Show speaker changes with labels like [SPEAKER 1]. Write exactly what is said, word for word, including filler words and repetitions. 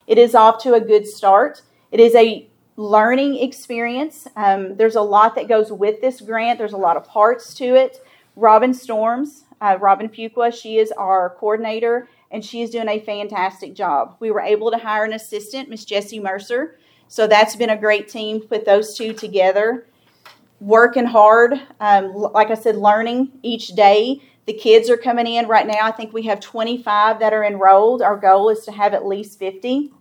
[SPEAKER 1] It is off to a good start. It is a learning experience. Um, there's a lot that goes with this grant. There's a lot of parts to it. Robin Storms, uh, Robin Fuqua, she is our coordinator, and she is doing a fantastic job. We were able to hire an assistant, Miss Jessie Mercer, so that's been a great team to put those two together. Working hard, um, like I said, learning each day. The kids are coming in right now. I think we have twenty-five that are enrolled. Our goal is to have at least fifty.